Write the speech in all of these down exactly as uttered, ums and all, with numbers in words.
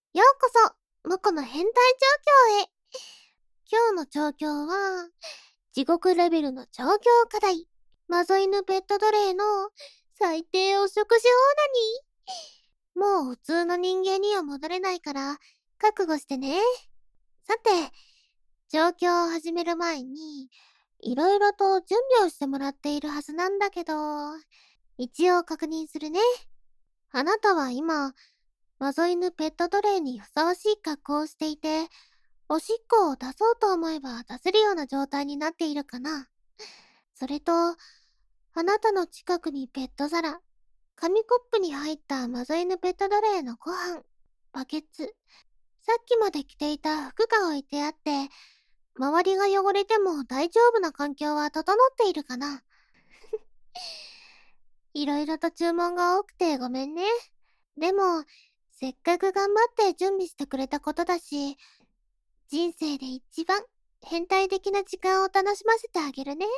ようこそ、モコの変態状況へ。今日の状況は、地獄レベルの状況課題。マゾ犬ペット奴隷の最低お食事オーナニー。もう普通の人間には戻れないから、覚悟してね。さて、状況を始める前に、いろいろと準備をしてもらっているはずなんだけど、一応確認するね。あなたは今、マゾ犬ペット奴隷にふさわしい格好をしていて、おしっこを出そうと思えば出せるような状態になっているかな。それと、あなたの近くにペット皿、紙コップに入ったマゾ犬ペット奴隷のご飯、バケツ、さっきまで着ていた服が置いてあって、周りが汚れても大丈夫な環境は整っているかな。いろいろと注文が多くてごめんね。でも、せっかく頑張って準備してくれたことだし、人生で一番変態的な時間を楽しませてあげるね。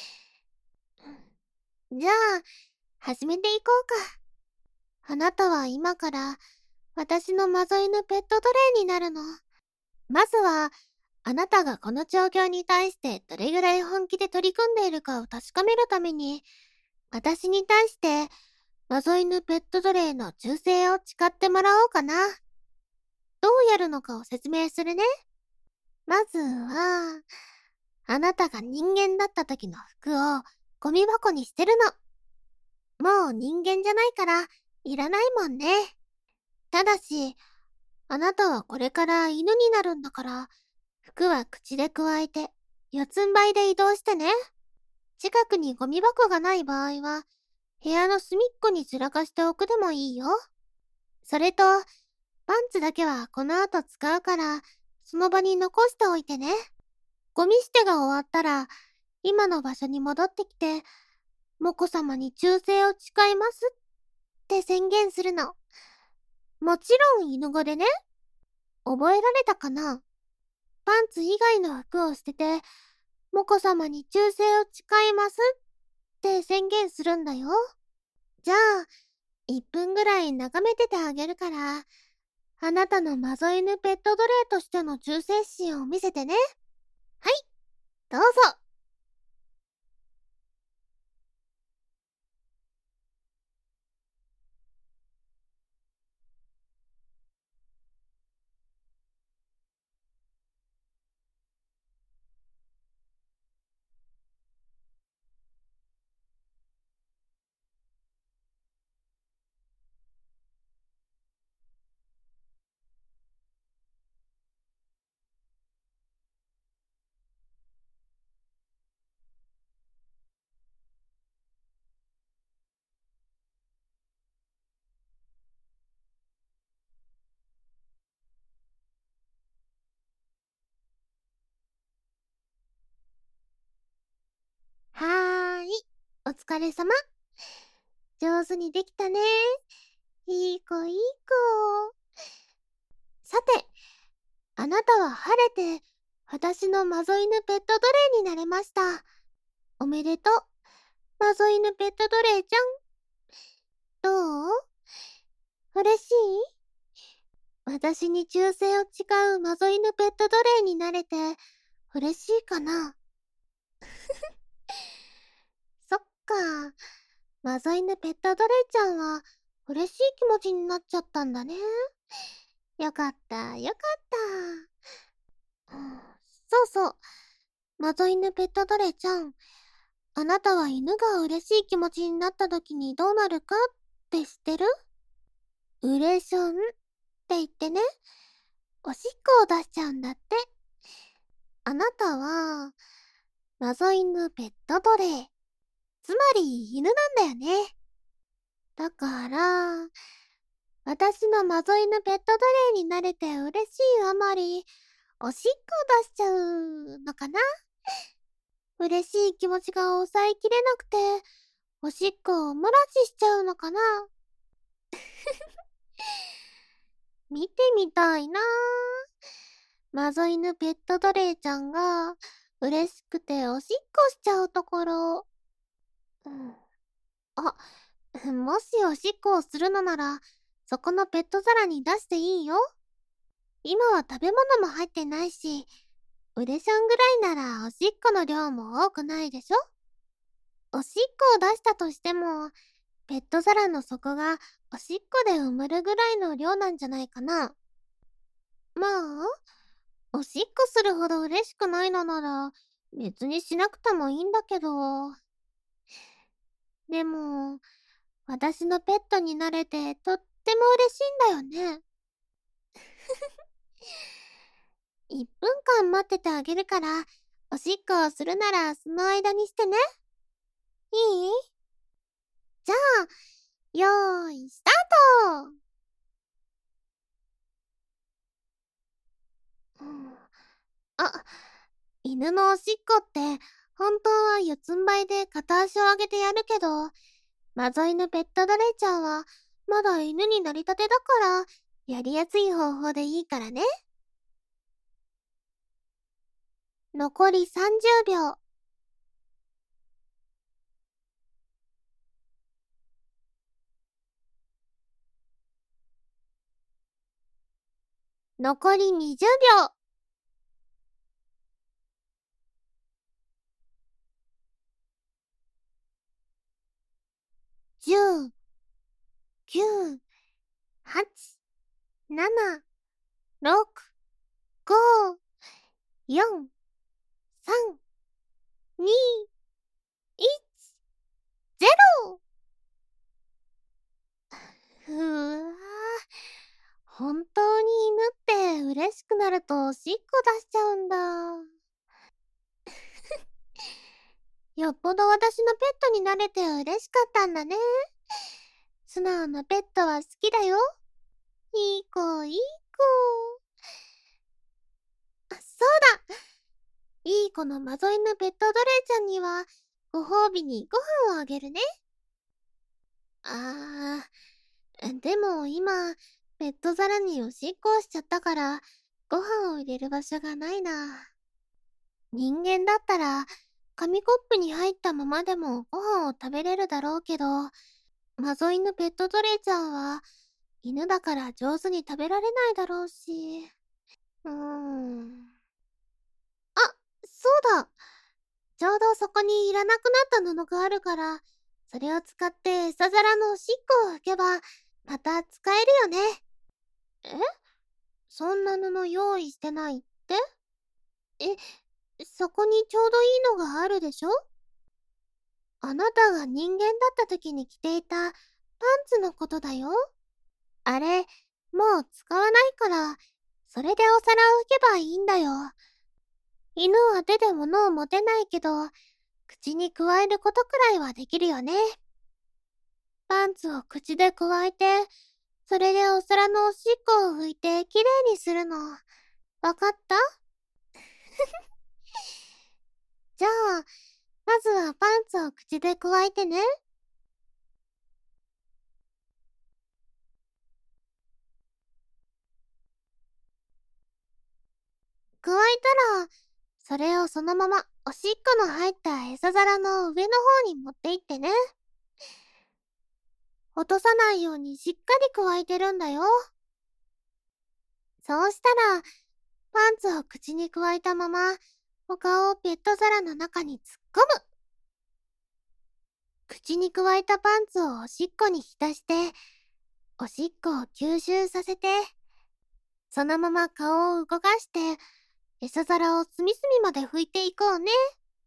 じゃあ、始めていこうか。あなたは今から私のマゾ犬ペット奴隷になるの。まずは、あなたがこの状況に対してどれぐらい本気で取り組んでいるかを確かめるために、私に対してマゾ犬ペット奴隷の忠誠を誓ってもらおうかな。どうやるのかを説明するね。まずは、あなたが人間だった時の服をゴミ箱に捨てるの。もう人間じゃないから、いらないもんね。ただし、あなたはこれから犬になるんだから、服は口でくわえて、四つん這いで移動してね。近くにゴミ箱がない場合は、部屋の隅っこに散らかしておくでもいいよ。それと、パンツだけはこの後使うから、その場に残しておいてね。ゴミ捨てが終わったら、今の場所に戻ってきて、モコ様に忠誠を誓いますって宣言するの。もちろん犬語でね。覚えられたかな？パンツ以外の服を捨てて、モコ様に忠誠を誓いますって宣言するんだよ。じゃあ、いっぷんぐらい眺めててあげるから、あなたのマゾ犬ペット奴隷としての忠誠心を見せてね。はい、どうぞ。はーい、お疲れ様。上手にできたね。いい子いい子。さて、あなたは晴れて、私のマゾ犬ペット奴隷になれました。おめでとう、マゾ犬ペット奴隷ちゃん。どう？嬉しい？私に忠誠を誓うマゾ犬ペット奴隷になれて、嬉しいかな？そっか。マゾ犬ペット奴隷ちゃんは、嬉しい気持ちになっちゃったんだね。よかった、よかった。うん、そうそう。マゾ犬ペット奴隷ちゃん。あなたは犬が嬉しい気持ちになった時にどうなるかって知ってる？ウレーションって言ってね、おしっこを出しちゃうんだって。あなたは、マゾ犬ペット奴隷。つまり犬なんだよね。だから、私のマゾ犬ペット奴隷になれて嬉しいあまり、おしっこを出しちゃうのかな？嬉しい気持ちが抑えきれなくて、おしっこを漏らししちゃうのかな？見てみたいな。マゾ犬ペット奴隷ちゃんが嬉しくておしっこしちゃうところ。うん、あ、もしおしっこをするのなら、そこのペット皿に出していいよ。 今は食べ物も入ってないし、ウレションぐらいならおしっこの量も多くないでしょ？おしっこを出したとしても、ペット皿の底がおしっこで埋まるぐらいの量なんじゃないかな。まあ、おしっこするほど嬉しくないのなら、別にしなくてもいいんだけど。でも、私のペットになれてとっても嬉しいんだよね。いっぷんかん待っててあげるから、おしっこをするならその間にしてね。いい？じゃあ、よーい、スタート！うん、あ、犬のおしっこって、本当は四つん這いで片足を上げてやるけど、マゾ犬ペットドレイちゃんは、まだ犬になりたてだから、やりやすい方法でいいからね。残りさんじゅうびょう。残りにじゅうびょう。じゅう、きゅう、はち、なな、ろく、ご、よん、さん、に、いち、ゼロ！ふぅあ。本当に犬って嬉しくなるとおしっこ出しちゃうんだ。よっぽど私のペットになれて嬉しかったんだね。素直なペットは好きだよ。いい子、いい子。あ、そうだ。いい子のマゾ犬ペットドレイちゃんには、ご褒美にご飯をあげるね。あー、でも今、ペット皿におしっこをしちゃったから、ご飯を入れる場所がないな。人間だったら、紙コップに入ったままでもご飯を食べれるだろうけど、マゾ犬ペットドレイちゃんは、犬だから上手に食べられないだろうし。うーん。あ、そうだ。ちょうどそこにいらなくなった布があるから、それを使って餌皿のおしっこを拭けば、また使えるよね。え？そんな布用意してないって？え、そこにちょうどいいのがあるでしょ？あなたが人間だった時に着ていたパンツのことだよ。あれ、もう使わないから、それでお皿を拭けばいいんだよ。犬は手で物を持てないけど、口に加えることくらいはできるよね。パンツを口で加えて、それでお皿のおしっこを拭いてきれいにするの。わかった？じゃあ、まずはパンツを口で加えてね。加えたら、それをそのままおしっこの入った餌皿の上の方に持っていってね。落とさないようにしっかり加えてるんだよ。そうしたら、パンツを口に加えたまま、お顔をペット皿の中に突っ込む。口に加えたパンツをおしっこに浸して、おしっこを吸収させて、そのまま顔を動かして、餌皿を隅々まで拭いていこうね。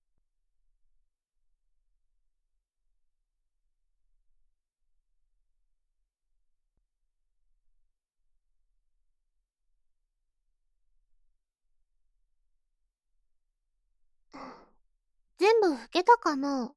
全部拭けたかな？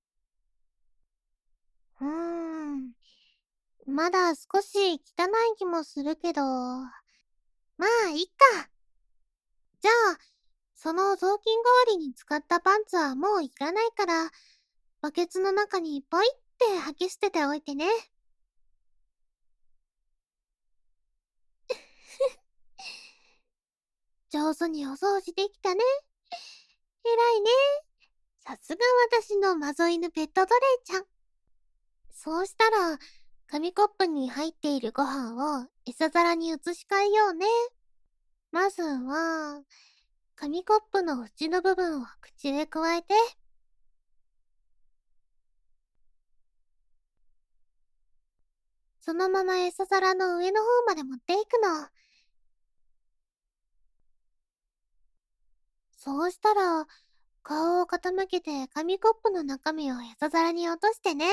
うーん。まだ少し汚い気もするけど、まあ、いっか。じゃあ、その雑巾代わりに使ったパンツはもういらないから、バケツの中にポイって吐き捨てておいてね。上手にお掃除できたね。えらいね。さすが私のマゾ犬ペットドレイちゃん。そうしたら、紙コップに入っているご飯を餌皿に移し替えようね。 まずは、紙コップの縁の部分を口へ加えて、そのまま餌皿の上の方まで持っていくの。そうしたら、顔を傾けて紙コップの中身を餌皿に落としてね。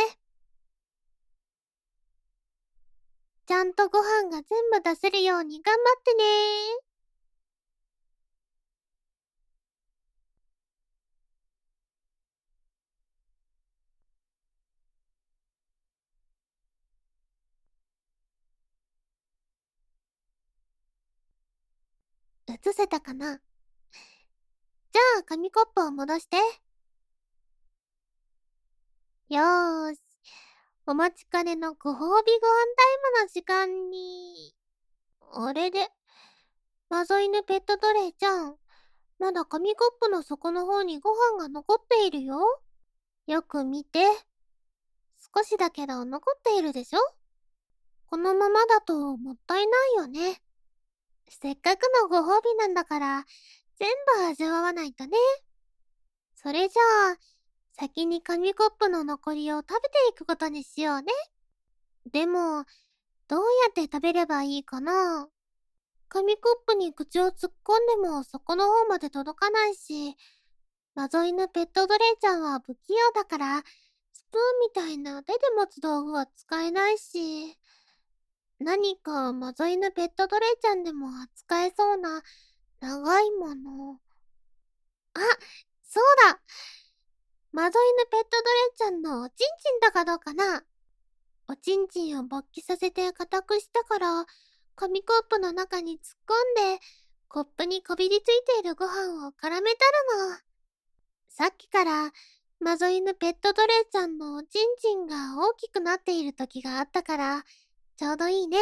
ちゃんとご飯が全部出せるように頑張ってね。映せたかな？じゃあ紙コップを戻して。よーし。お待ちかねのご褒美ご飯タイムの時間に。あれで、マゾ犬ペットトレイちゃん、まだ紙コップの底の方にご飯が残っているよ。よく見て。少しだけど残っているでしょ？このままだともったいないよね。せっかくのご褒美なんだから、全部味わわないとね。それじゃあ、先に紙コップの残りを食べていくことにしようね。でも、どうやって食べればいいかな？紙コップに口を突っ込んでも底の方まで届かないし、マゾ犬ペットドレイちゃんは不器用だから、スプーンみたいな手で持つ道具は使えないし、何かマゾ犬ペットドレイちゃんでも扱えそうな長いもの。あ、そうだ！マゾ犬ペットドレイちゃんのおちんちんだかどうかな？おちんちんを勃起させて固くしたから、紙コップの中に突っ込んで、コップにこびりついているご飯を絡めたるの。さっきから、マゾ犬ペットドレイちゃんのおちんちんが大きくなっている時があったから、ちょうどいいね。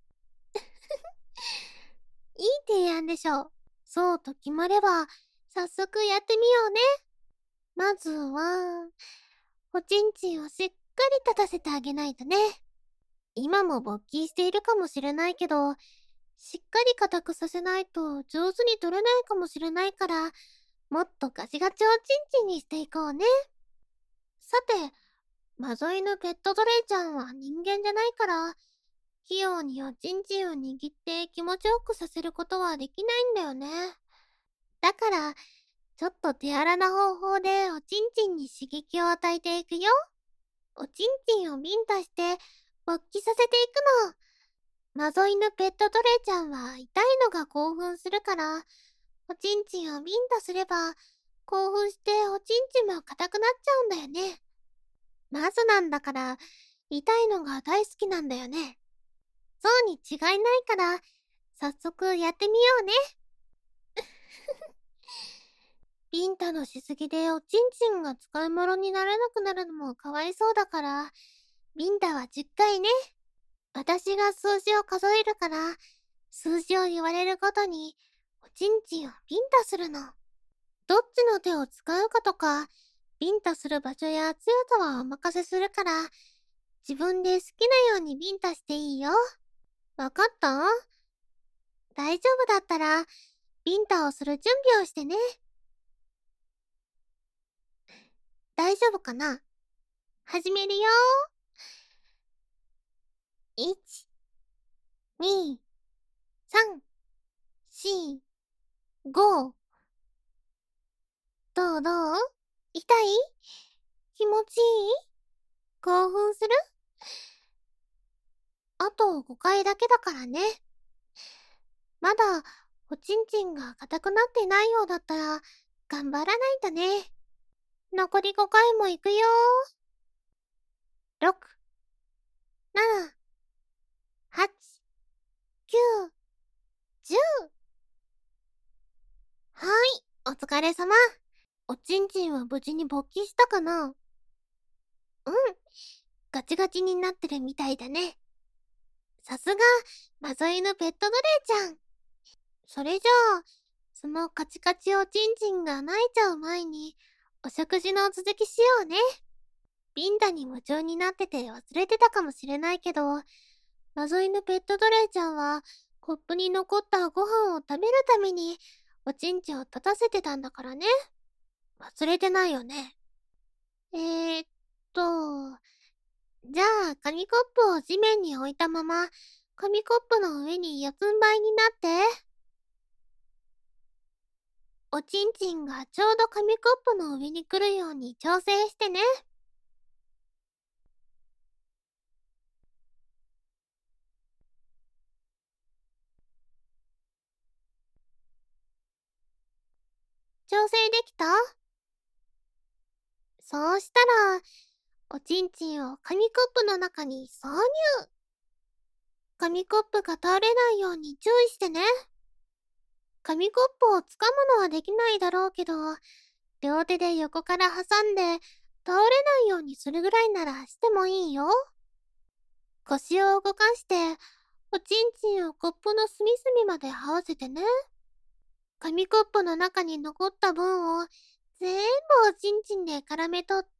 いい提案でしょう。そうと決まれば、早速やってみようね。まずは、おちんちんをしっかり立たせてあげないとね。今も勃起しているかもしれないけど、しっかり固くさせないと上手に取れないかもしれないから、もっとガチガチおちんちんにしていこうね。さて、マゾ犬ペットドレイちゃんは人間じゃないから、器用におちんちんを握って気持ちよくさせることはできないんだよね。だから、ちょっと手荒な方法でおちんちんに刺激を与えていくよ。おちんちんをビンタして勃起させていくの。マゾ犬ペットトレイちゃんは痛いのが興奮するから、おちんちんをビンタすれば、興奮しておちんちんも硬くなっちゃうんだよね。まずなんだから、痛いのが大好きなんだよね。そうに違いないから、早速やってみようね。ビンタのしすぎでおちんちんが使い物にならなくなるのもかわいそうだから、ビンタはじゅっかいね。私が数字を数えるから、数字を言われるごとに、おちんちんをビンタするの。どっちの手を使うかとか、ビンタする場所や強さはお任せするから、自分で好きなようにビンタしていいよ。わかった？大丈夫だったら、ビンタをする準備をしてね。大丈夫かな？始めるよ。いち、に、さん、し、ご。どうどう？痛い？気持ちいい？興奮する？あとごかいだけだからね。まだおちんちんが硬くなってないようだったら頑張らないとね。残りごかいも行くよ。ろく、なな、はち、きゅう、じゅう。はい、お疲れ様。おちんちんは無事に勃起したかな？うん、ガチガチになってるみたいだね。さすが、マゾ犬ペットドレイちゃん。それじゃあ、そのカチカチおちんちんが泣いちゃう前に、お食事の続きしようね。ビンタに夢中になってて忘れてたかもしれないけど、マゾ犬ペットドレイちゃんは、 コップに残ったご飯を食べるために、おちんちんを立たせてたんだからね。忘れてないよね。えーっと、じゃあ、紙コップを地面に置いたまま、紙コップの上に四つん這いになって。おちんちんがちょうど紙コップの上に来るように調整してね。調整できた？そうしたら、おちんちんを紙コップの中に挿入。紙コップが倒れないように注意してね。紙コップを掴むのはできないだろうけど、両手で横から挟んで倒れないようにするぐらいならしてもいいよ。腰を動かして、おちんちんをコップの隅々まで這わせてね。紙コップの中に残った分を全部おちんちんで絡め取って、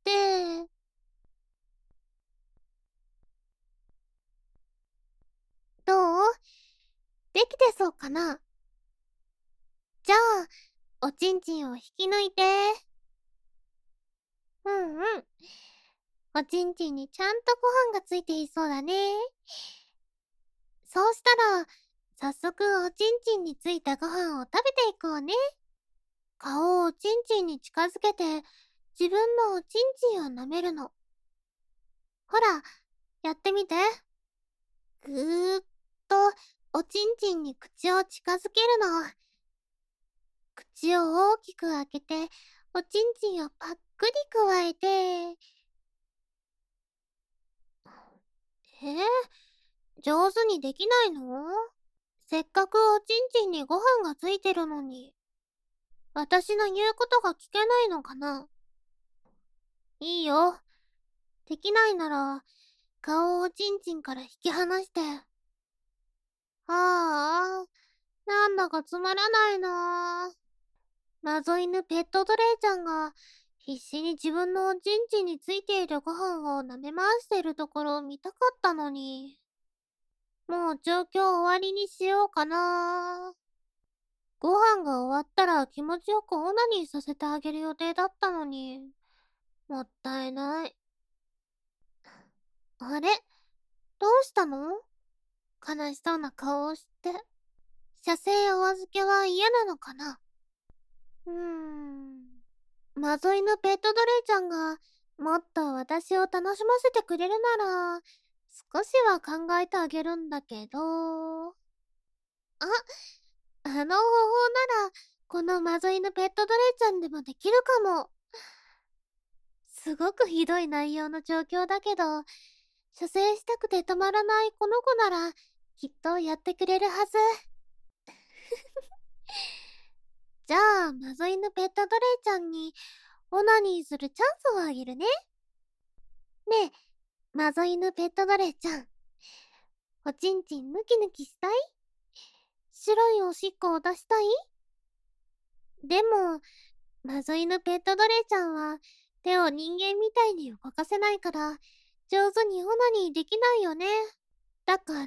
どう？できてそうかな？じゃあ、おちんちんを引き抜いて。うんうん。おちんちんにちゃんとご飯がついていそうだね。そうしたら、早速おちんちんについたご飯を食べていこうね。顔をおちんちんに近づけて、自分のおちんちんを舐めるの。ほら、やってみて。ぐーっと、おちんちんに口を近づけるの。口を大きく開けて、おちんちんをパックリくわえて。えー、上手にできないの？せっかくおちんちんにご飯がついてるのに。私の言うことが聞けないのかな？いいよ。できないなら、顔をおちんちんから引き離して。ああ、なんだかつまらないな。謎犬ペットドレイちゃんが必死に自分のおちんちんについているご飯を舐め回しているところを見たかったのに。もう状況終わりにしようかな。ご飯が終わったら気持ちよくオナニーさせてあげる予定だったのに。もったいない。あれ？どうしたの？悲しそうな顔をして。射精お預けは嫌なのかな？うーん。謎犬ペットドレイちゃんがもっと私を楽しませてくれるなら、少しは考えてあげるんだけど。あ、あの方法なら、この謎犬ペットドレイちゃんでもできるかも。すごくひどい内容の状況だけど、射精したくてたまらないこの子なら、きっとやってくれるはず。じゃあ、謎犬ペットドレイちゃんに、オナニーするチャンスをあげるね。ねえ、謎犬ペットドレイちゃん。おちんちんヌキヌキしたい？白いおしっこを出したい？でも、謎犬ペットドレイちゃんは、手を人間みたいに動かせないから、上手にオナニーできないよね。だから、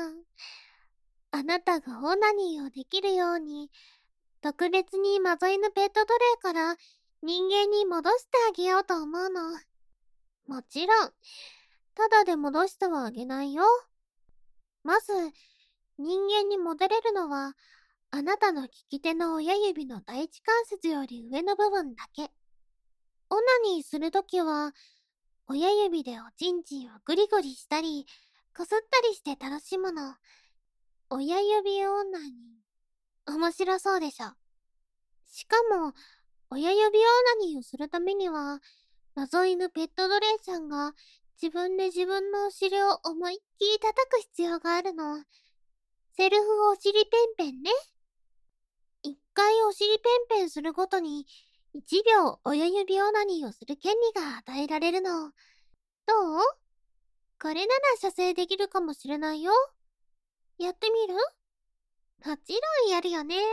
あなたがオナニーをできるように、特別に謎犬ペットドレイから人間に戻してあげようと思うの。もちろん、ただで戻してはあげないよ。まず、人間に戻れるのは、あなたの利き手の親指の第一関節より上の部分だけ。オナニーするときは、親指でおちんちんをグリグリしたり、こすったりして楽しむの。親指オナニー。面白そうでしょ。しかも、親指オナニーをするためには、謎犬ペットドレイちゃんが自分で自分のお尻を思いっきり叩く必要があるの。セルフお尻ペンペンね。一回お尻ペンペンするごとに一秒親指オナニーをする権利が与えられるの。どう？これなら射精できるかもしれないよ。やってみる？もちろんやるよね。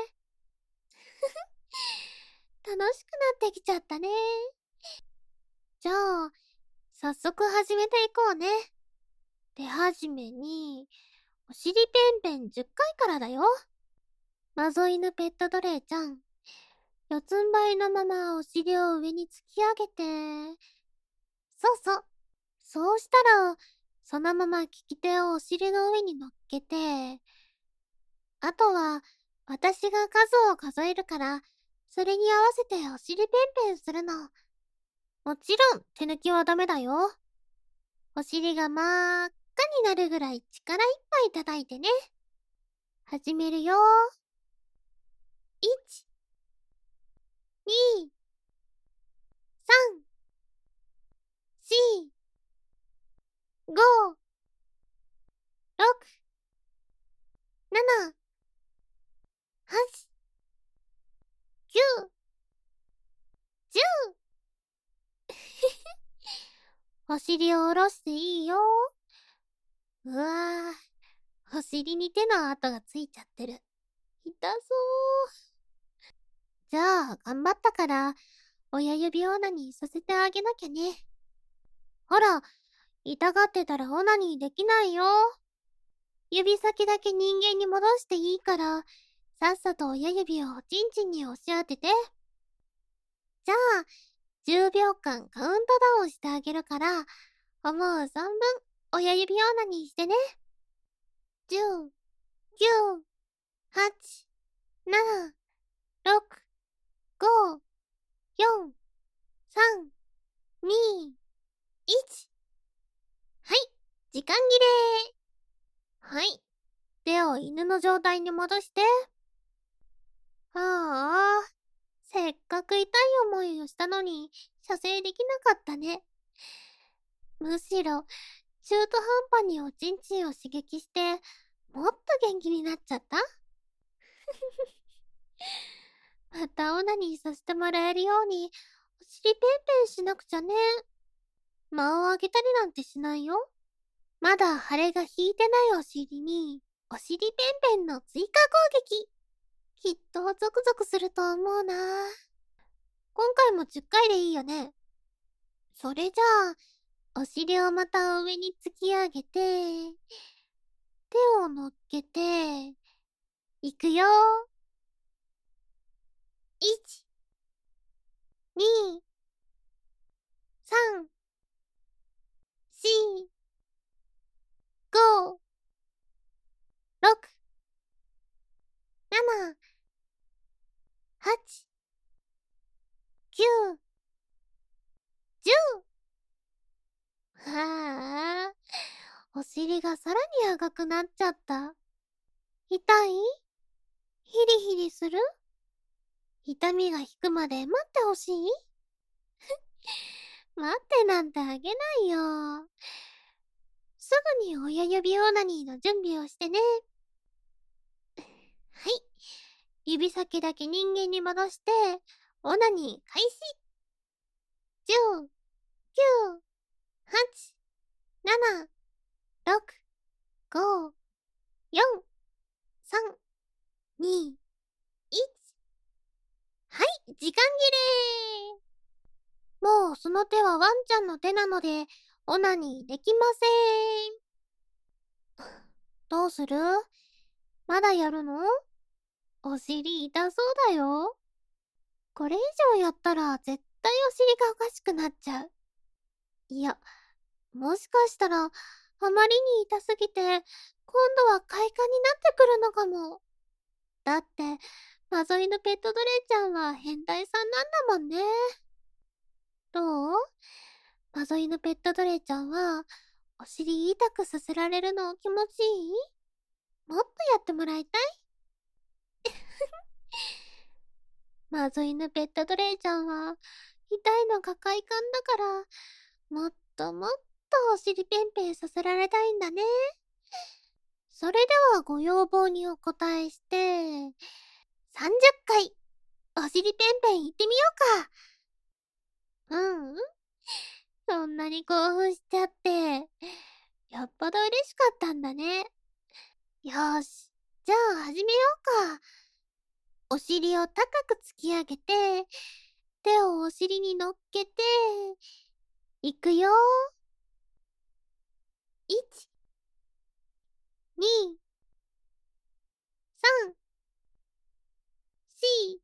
楽しくなってきちゃったね。じゃあ、早速始めていこうね。手始めに、 お尻ペンペンじゅっかいからだよ。マゾ犬ペットドレーちゃん。四つん這いのままお尻を上に突き上げて、そうそう。そうしたら、そのまま利き手をお尻の上に乗っけて、あとは、私が数を数えるから、それに合わせてお尻ペンペンするの。もちろん、手抜きはダメだよ。お尻が真っ赤になるぐらい力いっぱい叩いてね。始めるよ。いち、に、さん、よん、ご、ろく、なな、はち、きゅう、じゅう。お尻を下ろしていいよ。うわぁ、お尻に手の跡がついちゃってる。痛そう。じゃあ、頑張ったから、親指オナニーさせてあげなきゃね。ほら、痛がってたらオナニーできないよ。指先だけ人間に戻していいから、さっさと親指をおちんちんに押し当てて。じゃあ、じゅうびょうかんカウントダウンしてあげるから、思う存分、親指オナニーしてね。じゅう、きゅう、はち、なな、ろく、ご、よん、さん、に、いち。はい、時間切れ。はい。手を犬の状態に戻して。ああ、せっかく痛い思いをしたのに、射精できなかったね。むしろ、中途半端におちんちんを刺激して、もっと元気になっちゃったまたオナニーさせてもらえるように、お尻ペンペンしなくちゃね。間をあげたりなんてしないよ。まだ腫れが引いてないお尻に、お尻ペンペンの追加攻撃。きっとゾクゾクすると思うな。今回もじゅっかいでいいよね。それじゃあ、お尻をまた上に突き上げて、手を乗っけて、いくよ。いち、に、さん、よん、ご、ろく、なな、はち、きゅう、じゅう。はあ、お尻がさらに赤くなっちゃった。痛い？ヒリヒリする？痛みが引くまで待ってほしい？待ってなんてあげないよ。すぐに親指オナニーの準備をしてね。はい。指先だけ人間に戻して、オナニー開始。じゅう、きゅう、はち、なな、ろく、ご、よん、さん、に、いち。はい、時間切れ。もうその手はワンちゃんの手なので、オナニーできません。どうする？まだやるの？お尻痛そうだよ。これ以上やったら絶対お尻がおかしくなっちゃう。いや、もしかしたら、あまりに痛すぎて、今度は快感になってくるのかも。だって、マゾ犬ペットドレーちゃんは変態さんなんだもんね。どう？マゾ犬ペットドレーちゃんは、お尻痛くさせられるの気持ちいい？もっとやってもらいたい？マゾ犬ペットドレーちゃんは、痛いのが快感だから、もっともっとお尻ペンペンさせられたいんだね。それではご要望にお答えして、さんじゅっかい、お尻ペンペン行ってみようか。うん、そんなに興奮しちゃって、よっぽど嬉しかったんだね。よーし、じゃあ始めようか。お尻を高く突き上げて、手をお尻に乗っけて、いくよ。いち、 に、さん、し、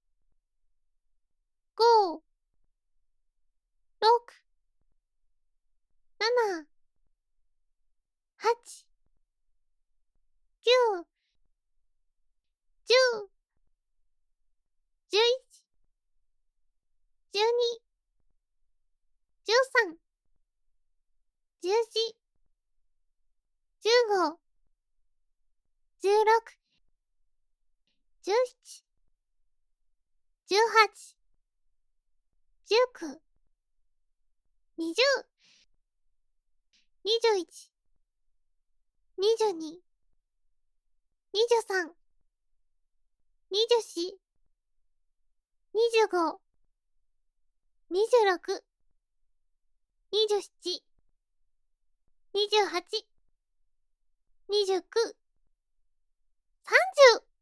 ご、ろく、なな、はち、きゅう、じゅう、じゅういち、じゅうに、じゅうさん、じゅうよん、じゅうご、じゅうろく、じゅうなな、じゅうはち、じゅうきゅう、にじゅう、にじゅういち、にじゅうに、にじゅうさん、にじゅうよん、にじゅうご、にじゅうろく、にじゅうなな、にじゅうはち、にじゅうきゅう、さんじゅう。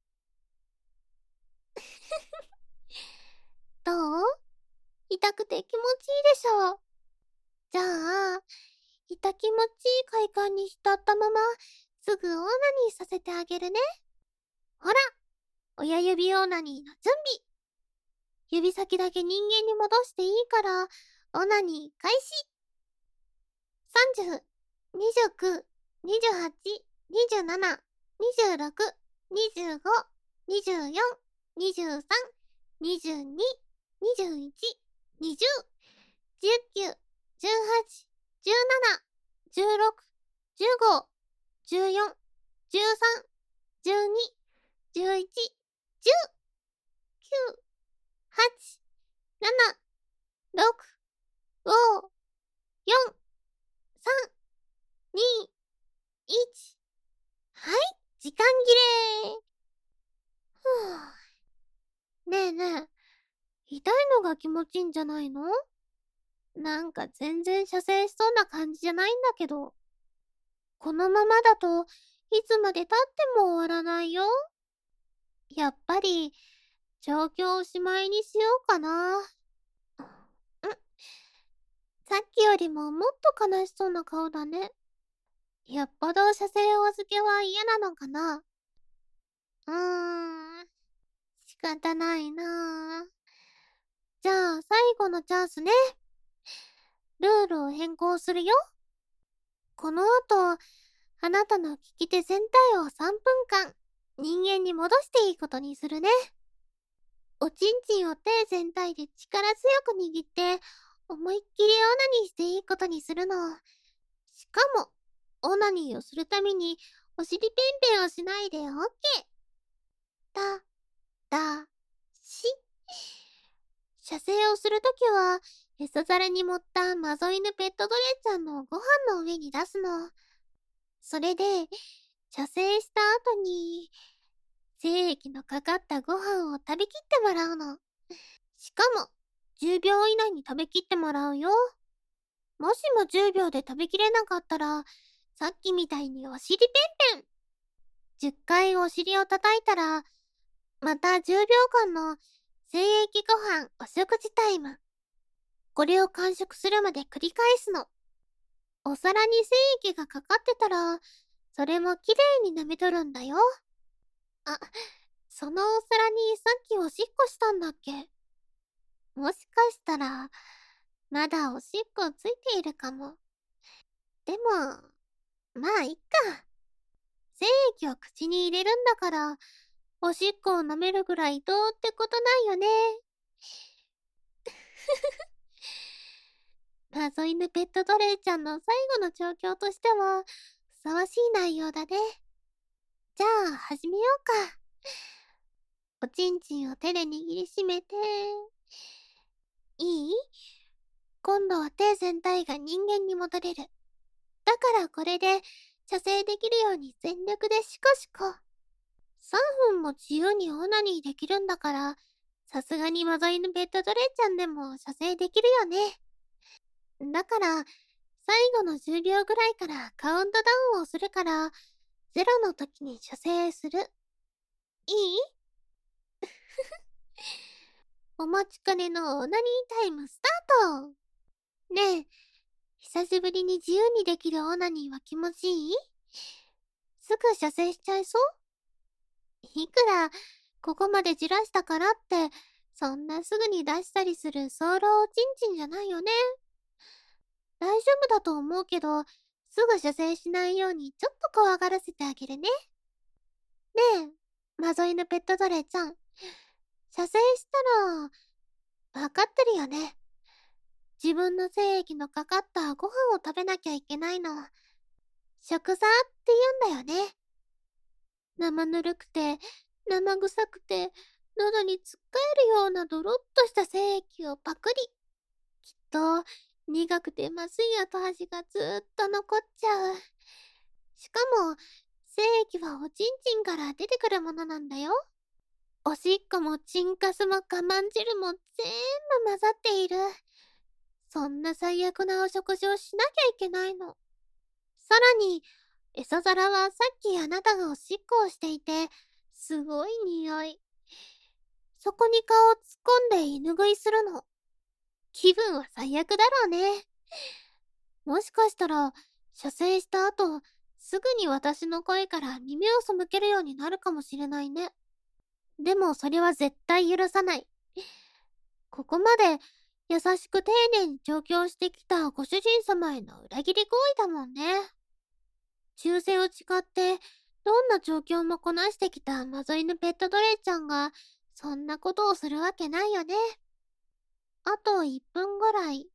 どう？痛くて気持ちいいでしょう。じゃあ、痛気持ちいい快感に浸ったまま、すぐオーナニーさせてあげるね。ほら、親指オーナニーの準備。指先だけ人間に戻していいから、オナニー開始。さんじゅう、にじゅうきゅう、にじゅうはち、にじゅうなな、にじゅうろく、にじゅうご、にじゅうよん、にじゅうさん、にじゅうに、にじゅういち、にじゅう、じゅうきゅう、じゅうはち、じゅうなな、じゅうろく、じゅうご、じゅうよん、じゅうさん、じゅうに、じゅういち、じゅう、きゅう、はち、なな、ろく、ご、よん、さん、に、いち。はい、時間切れ。ふぅ。ねえねえ、痛いのが気持ちいいんじゃないの？なんか全然射精しそうな感じじゃないんだけど。このままだといつまで経っても終わらないよ。やっぱり状況をしまいにしようかな。ん、さっきよりももっと悲しそうな顔だね。やっぽど射精お預けは嫌なのかな。うーん、仕方ないなぁ。じゃあ最後のチャンスね。ルールを変更するよ。この後、あなたの利き手全体をさんぷんかん、人間に戻していいことにするね。おちんちんを手全体で力強く握って、思いっきりオナニーしていいことにするの。しかも、オナニーをするために、お尻ペンペンをしないでオッケー。た、だ、し。射精をするときは、餌皿に盛ったマゾ犬ペットドレちゃんのご飯の上に出すの。それで、射精した後に、精液のかかったご飯を食べきってもらうの。しかも、じゅうびょう以内に食べきってもらうよ。もしもじゅうびょうで食べきれなかったら、さっきみたいにお尻ペンペン。じゅっかいお尻を叩いたら、またじゅうびょうかんの精液ご飯お食事タイム。これを完食するまで繰り返すの。お皿に精液がかかってたら、それもきれいに舐めとるんだよ。あ、そのお皿にさっきおしっこしたんだっけ？もしかしたら、まだおしっこついているかも。でも、まあいっか。精液を口に入れるんだから、おしっこを舐めるぐらいどうってことないよね。謎犬ペットドレイちゃんの最後の状況としては、ふさわしい内容だね。じゃあ、始めようか。おちんちんを手で握りしめて。いい？今度は手全体が人間に戻れる。だからこれで、射精できるように全力でシコシコ。さんぼんも自由にオナニーできるんだから、さすがにマゾ犬ペットドレイちゃんでも射精できるよね。だから、最後のじゅうびょうぐらいからカウントダウンをするから、ゼロの時に射精する。いい？お待ちかねのオナニータイムスタート。ねえ、久しぶりに自由にできるオナニーは気持ちいい？ すぐ射精しちゃいそう？いくら、ここまでじらしたからって、そんなすぐに出したりする早漏おちんちんじゃないよね。大丈夫だと思うけど、すぐ射精しないようにちょっと怖がらせてあげるね。ねえ、マゾイヌペットドレちゃん。射精したら、わかってるよね。自分の精液のかかったご飯を食べなきゃいけないの。食サって言うんだよね。生ぬるくて、生臭くて、喉につっかえるようなドロッとした精液をパクリ。きっと、苦くてまずい後味がずーっと残っちゃう。しかも、精液はおちんちんから出てくるものなんだよ。おしっこもチンカスも我慢汁も全部混ざっている。そんな最悪なお食事をしなきゃいけないの。さらに、餌皿はさっきあなたがおしっこをしていて、すごい匂い。そこに顔を突っ込んで犬食いするの。気分は最悪だろうね。もしかしたら、射精した後、すぐに私の声から耳を背けるようになるかもしれないね。でもそれは絶対許さない。ここまで優しく丁寧に調教してきたご主人様への裏切り行為だもんね。忠誠を誓って、どんな状況もこなしてきたマゾ犬ペットドレイちゃんが、そんなことをするわけないよね。あといっぷんぐらい。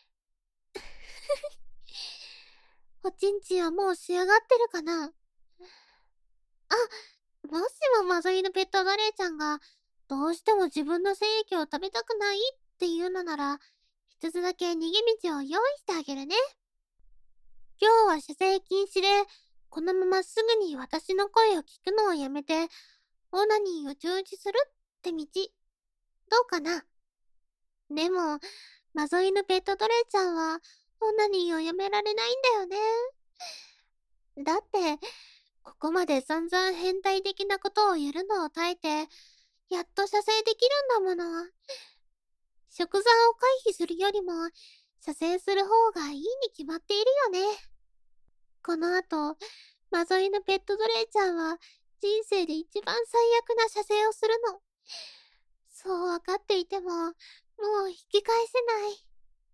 おちんちんはもう仕上がってるかな？あ、もしもマゾ犬ペットドレイちゃんが、どうしても自分の精液を食べたくないっていうのなら、一つだけ逃げ道を用意してあげるね。今日は射精禁止で、このまますぐに私の声を聞くのをやめて、オナニーを中止するって道。どうかな？でも、マゾ犬ペットドレイちゃんは、オナニーをやめられないんだよね。だって、ここまで散々変態的なことをやるのを耐えて、やっと射精できるんだもの。食材を回避するよりも、射精する方がいいに決まっているよね。この後、マゾ犬ペットドレイちゃんは、人生で一番最悪な射精をするの。そう分かっていても、もう引き返せない。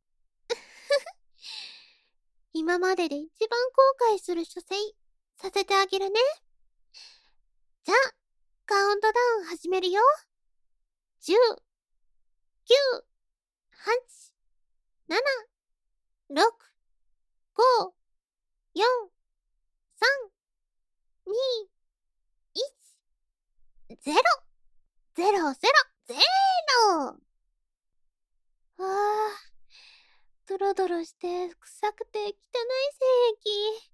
今までで一番後悔する射精、させてあげるね。じゃあ、カウントダウン始めるよ。じゅう、きゅう、はち、なな、ろく、ご、よん、さん、に、いち、ゼロ、ゼロ、ゼロ、ゼロ。わあ、ドロドロして臭くて汚い精液。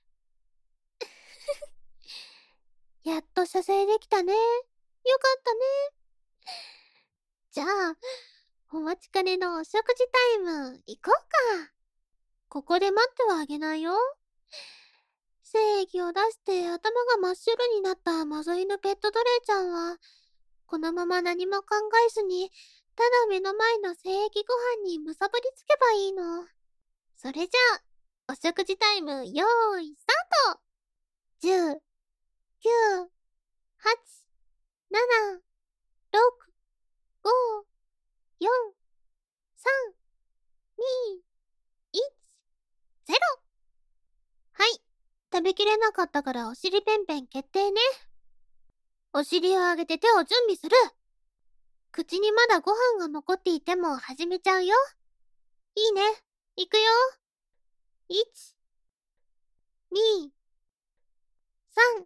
やっと射精できたね。よかったね。じゃあ、お待ちかねのお食事タイム、行こうか。ここで待ってはあげないよ。精液を出して頭が真っ白になったマゾ犬ペットドレイちゃんは、このまま何も考えずに、ただ目の前の精液ご飯にむさぼりつけばいいの。それじゃあ、お食事タイム、よーい、スタート！ じゅう、きゅう、はち、なな、ろく、ご、よん、さん、に、いち、ゼロ。はい。食べきれなかったからお尻ペンペン決定ね。お尻を上げて手を準備する。口にまだご飯が残っていても始めちゃうよ。いいね。いくよ。いち、に、さん、よん、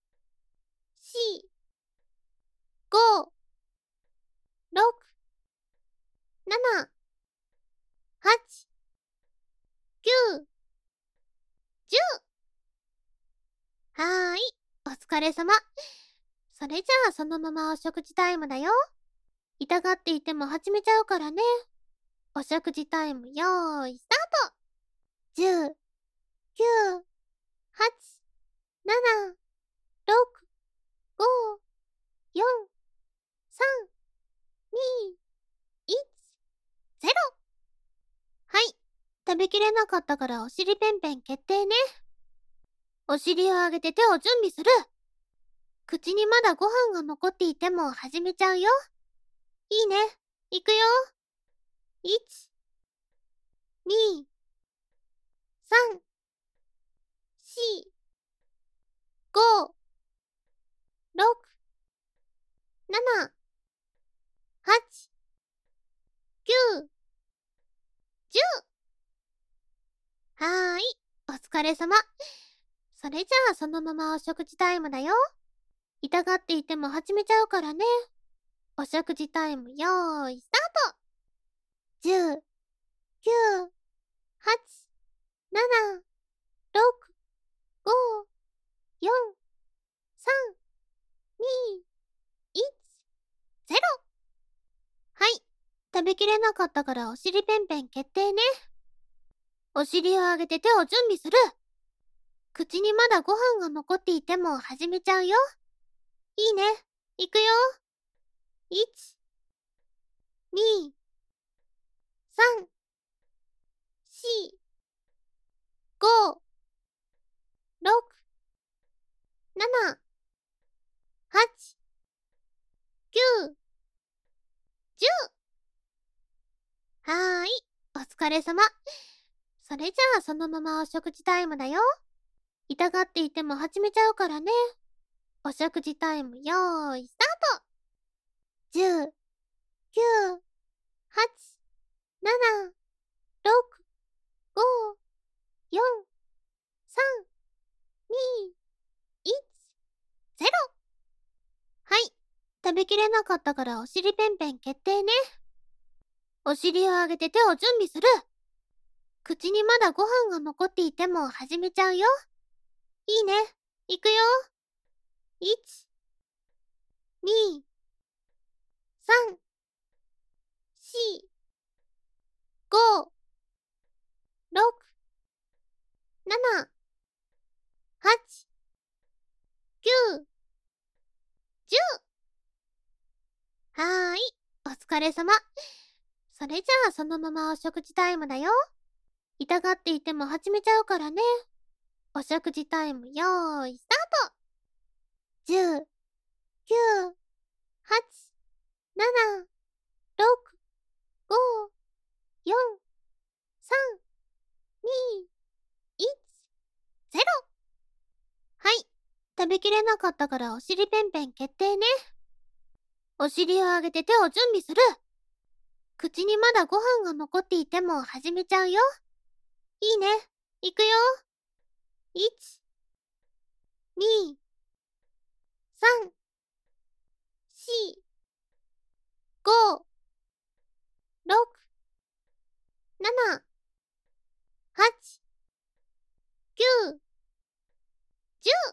ご、ろく、なな、はち、きゅう、じゅう。はーい。お疲れ様。それじゃあそのままお食事タイムだよ。痛がっていても始めちゃうからね。お食事タイムよーいスタート！ じゅう、きゅう、はち、なな、ろく、ご、よん、さん、に、いち、ゼロ。はい。食べきれなかったからお尻ペンペン決定ね。 お尻を上げて手を準備する。口にまだご飯が残っていても始めちゃうよ。いいね。いくよ。いち、に、さん、よん、ご、ろく、なな、はち、きゅう、じゅう。はーい。お疲れ様。それじゃあそのままお食事タイムだよ。痛がっていても始めちゃうからね。お食事タイムよーいスタート。じゅう、きゅう、はち、なな、ろく、ご、よん、さん、に、いち、ゼロ。はい。食べきれなかったからお尻ペンペン決定ね。お尻を上げて手を準備する。口にまだご飯が残っていても始めちゃうよ。いいね。いくよ。いち、に、さん、よん、ご、ろく、なな、はち、きゅう、じゅう。はーい。お疲れ様。それじゃあそのままお食事タイムだよ。痛がっていても始めちゃうからね。お食事タイムよーいスタート。じゅう、きゅう、はち、なな、ろく、ご、よん、さん、に、いち、ゼロ。はい。食べきれなかったからお尻ペンペン決定ね。お尻を上げて手を準備する。口にまだご飯が残っていても始めちゃうよ。いいね。いくよ。いち、に、さん、よん、ご、ろく、なな、はち、きゅう、じゅう。はーい。お疲れ様。それじゃあそのままお食事タイムだよ。痛がっていても始めちゃうからね。お食事タイムよーいスタート。じゅう、きゅう、はち、なな、ろく、ご、よん、さん、に、いち、ゼロ。はい。食べきれなかったからお尻ペンペン決定ね。お尻を上げて手を準備する。口にまだご飯が残っていても始めちゃうよ。いいね。いくよ。いち、に、さん、よん、ご、ろく、なな、はち、きゅう、じゅう。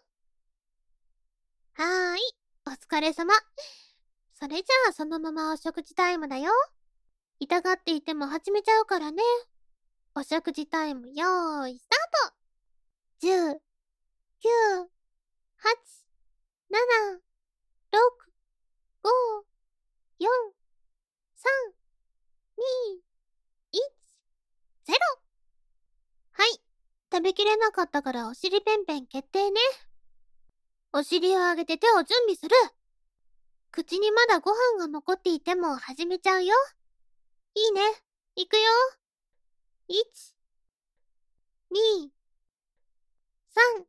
はーい。お疲れ様。それじゃあそのままお食事タイムだよ。痛がっていても始めちゃうからね。お食事タイムよーいスタート。じゅう、きゅう、はち、なな、ろく、ご、よん、さん、に、いち、ゼロ。はい。食べきれなかったからお尻ペンペン決定ね。お尻を上げて手を準備する。口にまだご飯が残っていても始めちゃうよ。いいね。いくよ。いち、に、さん、よん、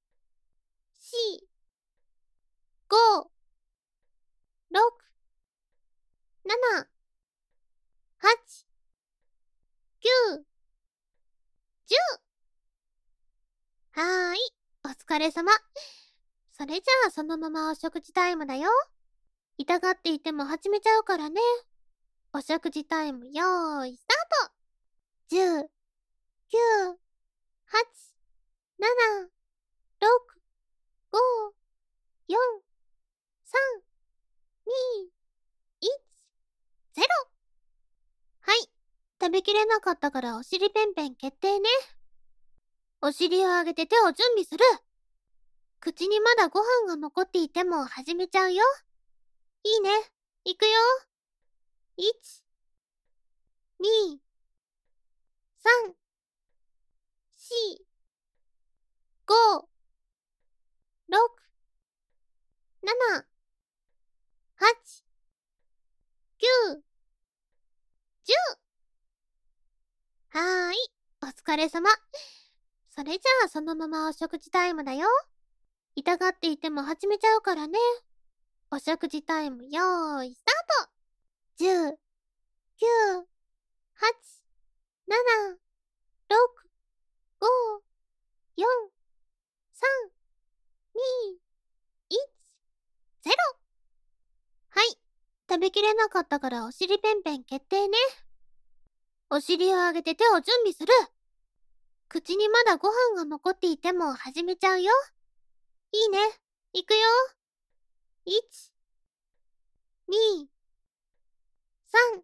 ご、ろく、なな、はち、きゅう、じゅう。はーい。お疲れ様。それじゃあそのままお食事タイムだよ。痛がっていても始めちゃうからね。お食事タイムよーいスタート。じゅう、きゅう、はち、なな、ろく、ご、よん、さん、に、いち、ゼロ。はい。食べきれなかったからお尻ペンペン決定ね。お尻を上げて手を準備する。口にまだご飯が残っていても始めちゃうよ。いいね。いくよ。いち、に、さん、よん、ご、 ろく、なな、はち、きゅう、じゅう。はーい、お疲れ様。それじゃあそのままお食事タイムだよ。痛がっていても始めちゃうからね。お食事タイムよーいスタート。じゅう、きゅう、はち、なな、ろく、ご、よん、さん、に、いち、ゼロ。はい。食べきれなかったからお尻ペンペン決定ね。お尻を上げて手を準備する。口にまだご飯が残っていても始めちゃうよ。いいね。いくよ。いち、に、さん、よん、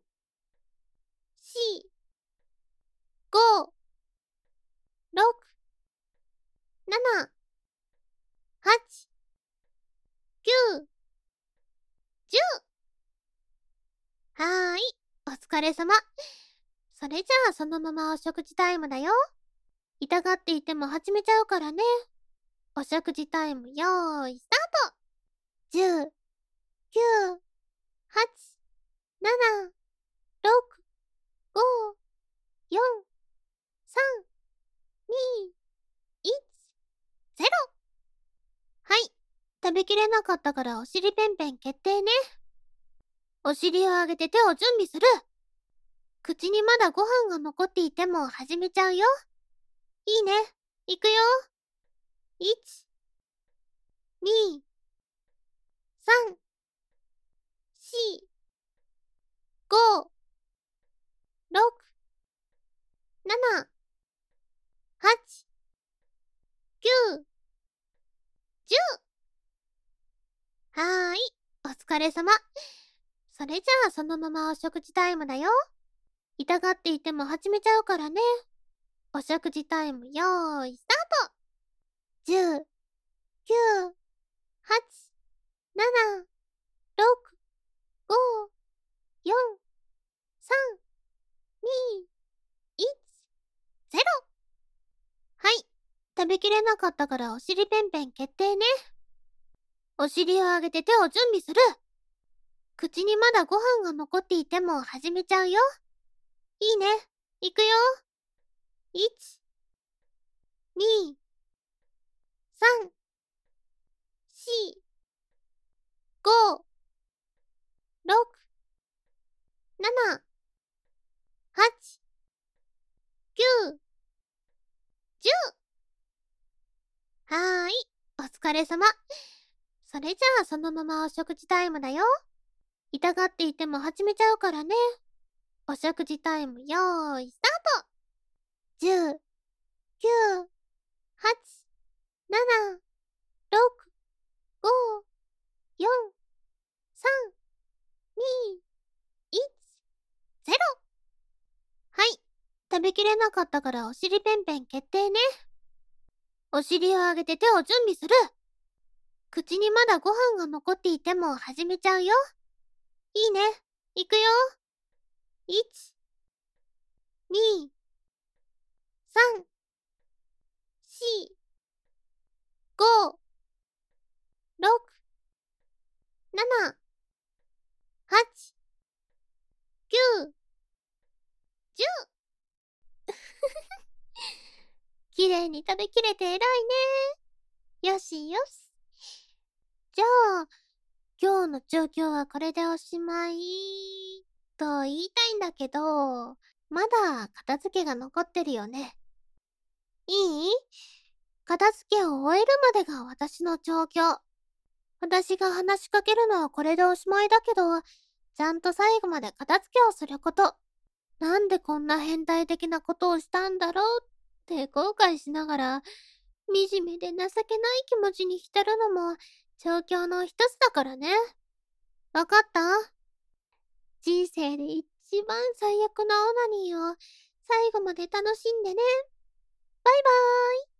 ご、ろく、なな、はち、きゅう、じゅう。はーい。お疲れ様。それじゃあそのままお食事タイムだよ。痛がっていても始めちゃうからね。お食事タイムよーいスタート。じゅう、きゅう、はち、なな、ろく、ご、よん、さん、に、いち、ゼロ。はい。食べきれなかったからお尻ペンペン決定ね。お尻を上げて手を準備する。口にまだご飯が残っていても始めちゃうよ。いいね。いくよ。いち、に、さん、よん、ご、ろく、なな、はち、きゅう、じゅう。はーい。お疲れ様。それじゃあそのままお食事タイムだよ。痛がっていても始めちゃうからね。お食事タイムよーいスタート。じゅう、きゅう、はち、なな、ろく、ご、よん、さん、に、いち、ゼロ。はい。食べきれなかったからお尻ペンペン決定ね。お尻を上げて手を準備する。口にまだご飯が残っていても始めちゃうよ。いいね。いくよ。いち、に、さん、よん、ご、ろく、なな、はち、きゅう、じゅう。はーい。お疲れ様。それじゃあそのままお食事タイムだよ。痛がっていても始めちゃうからね。お食事タイムよーいスタート。じゅう、きゅう、はち、なな、ろく、ご、よん、さん、に、いち、ゼロ。はい。食べきれなかったからお尻ペンペン決定ね。お尻を上げて手を準備する。口にまだご飯が残っていても始めちゃうよ。いいね。いくよ。いち、に、さん、よん、ご、ろく、なな、はち、きゅう、じゅう。きれいに食べきれて偉いね。よしよし。じゃあ、今日の状況はこれでおしまい、と言いたいんだけど、まだ片付けが残ってるよね。いい？片付けを終えるまでが私の状況。私が話しかけるのはこれでおしまいだけど、ちゃんと最後まで片付けをすること。なんでこんな変態的なことをしたんだろうって後悔しながら、惨めで情けない気持ちに浸るのも状況の一つだからね。わかった？人生で一番最悪なオナニーを最後まで楽しんでね。バイバーイ。